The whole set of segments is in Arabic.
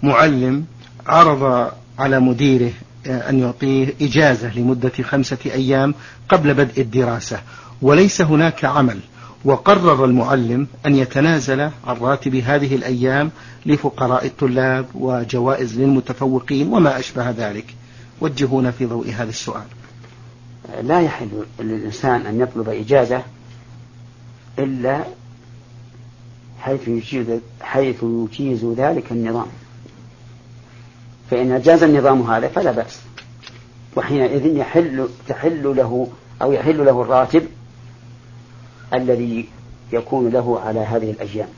معلم عرض على مديره أن يعطيه إجازة لمدة 5 أيام قبل بدء الدراسة، وليس هناك عمل، وقرر المعلم أن يتنازل عن راتب هذه الأيام لفقراء الطلاب وجوائز للمتفوقين وما أشبه ذلك. وجهونا في ضوء هذا السؤال. لا يحل للإنسان أن يطلب إجازة إلا حيث يجيز ذلك النظام، فإن أجاز النظام هذا فلا بأس، وحينئذ يحل له الراتب الذي يكون له على هذه الأيام.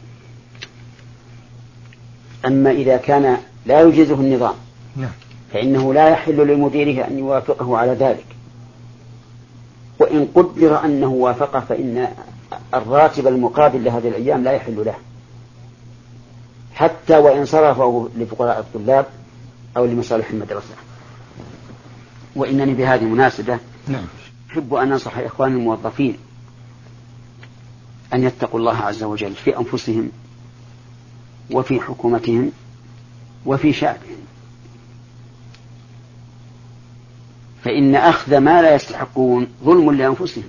أما إذا كان لا يجيزه النظام فإنه لا يحل لمديره أن يوافقه على ذلك، وإن قدر أنه وافقه فإن الراتب المقابل لهذه الأيام لا يحل له، حتى وإن صرفه لفقراء الطلاب أو لمصالح المدرسة. وإنني بهذه المناسبة أحب أن أنصح إخواني الموظفين أن يتقوا الله عز وجل في أنفسهم وفي حكومتهم وفي شعبهم، فإن أخذ ما لا يستحقون ظلم لأنفسهم،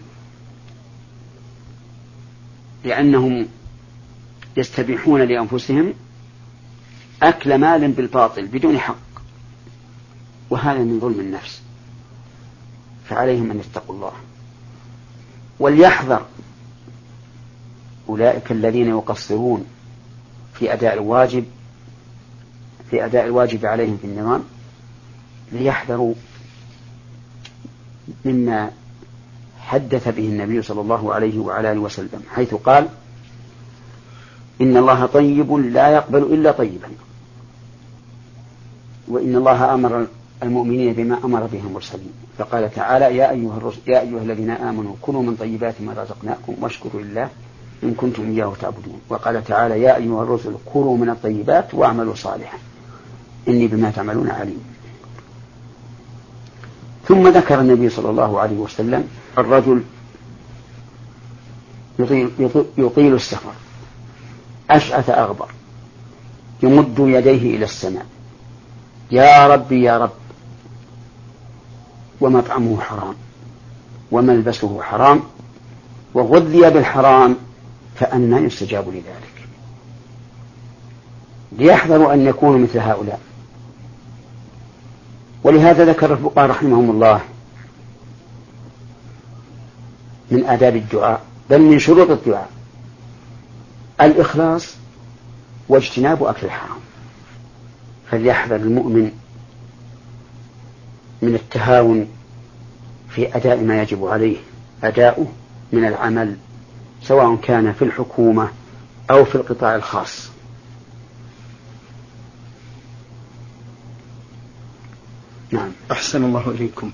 لأنهم يستبيحون لأنفسهم أكل مال بالباطل بدون حق، وهذا من ظلم النفس. فعليهم أن يتقوا الله، وليحذر أولئك الذين يقصرون في أداء الواجب عليهم في النظام، ليحذروا مما حدث به النبي صلى الله عليه وعلى آله وسلم، حيث قال: إن الله طيب لا يقبل إلا طيبا، وإن الله أمر المؤمنين بما أمر به المرسلين، فقال تعالى: يا أيها الذين آمنوا كلوا من طيبات ما رزقناكم واشكروا لله إن كنتم إياه تعبدون. وقال تعالى: يا أيها الرسل كلوا من الطيبات واعملوا صالحا إني بما تعملون عليم. ثم ذكر النبي صلى الله عليه وسلم الرجل يطيل السفر أشعث أغبر يمد يديه إلى السماء: يا ربي يا رب، ومطعمه حرام وملبسه حرام وغذي بالحرام، فأنى يستجاب لذلك. ليحذروا أن يكونوا مثل هؤلاء. ولهذا ذكر الفقهاء رحمهم الله من آداب الدعاء، بل من شروط الدعاء، الإخلاص واجتناب أكل الحرام. فليحذر المؤمن من التهاون في أداء ما يجب عليه أداؤه من العمل، سواء كان في الحكومة أو في القطاع الخاص. نعم. أحسن الله إليكم.